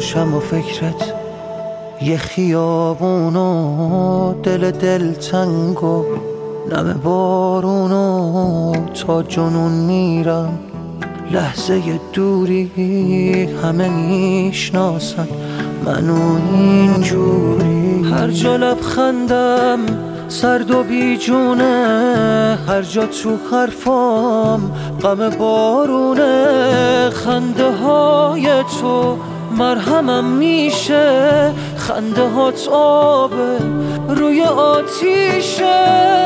باشم و فکرت یه خیابونو دل تنگ و نم بارونو تا جنون میرم. لحظه دوری همه میشناسن منو اینجوری. هر جا لبخندم سرد و بیجونه، هر جا تو حرفام غم بارونه. خنده های تو مرهمم میشه، خنده هات آبه روی آتیشه.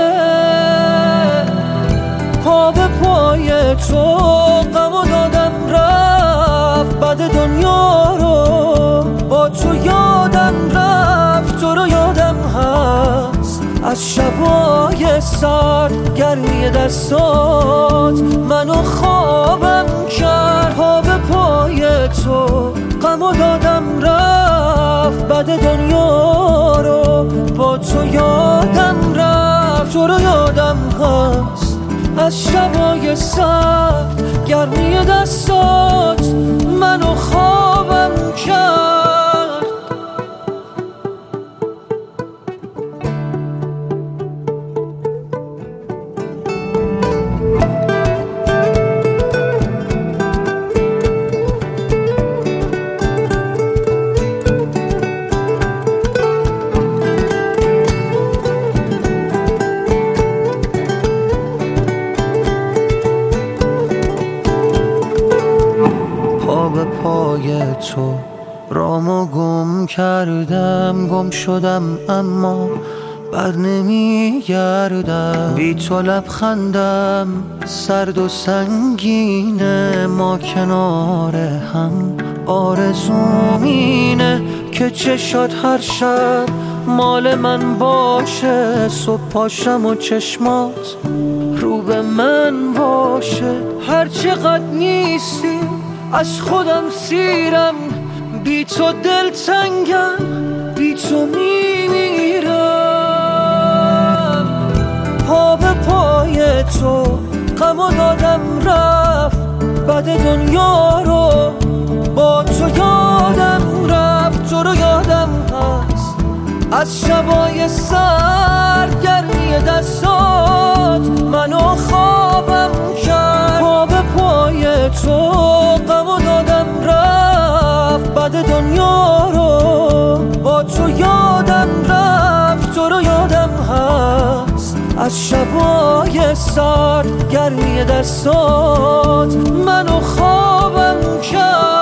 پا به پای تو غمو دادم رفت، بعد دنیا رو با تو یادم رفت. تو رو یادم هست از شبای سرد، گرمی دستات منو خوابم کرد. پا به پای تو غمو دادم رفت، بعد دنیا رو با تو یادم رفت. تو رو یادم هست از شبای سرد، گرمی دستات منو خوابم کرد. به پای تو رامو گم کردم، گم شدم اما بر نمیگردم. بی تو لبخندم سرد و سنگینه، ما کنار هم آرزوم اینه که چشات هر شب مال من باشه. صبح پاشم و چشمات رو به من باشه. هر چقدر نیستی از خودم سیرم، بی تو دل تنگم، بی تو میمیرم. پا به پای تو غمو دادم رفت، بعد دنیا رو با تو یادم رفت. تو رو یادم هست از شبای سرد، گرمی دستات منو خوابم کرد. پا به پای تو غمو دادم رفت، بعد دنیا رو با تو یادم رفت. تو رو یادم هست از شبای سرد، گرمی دستات منو خوابم کرد.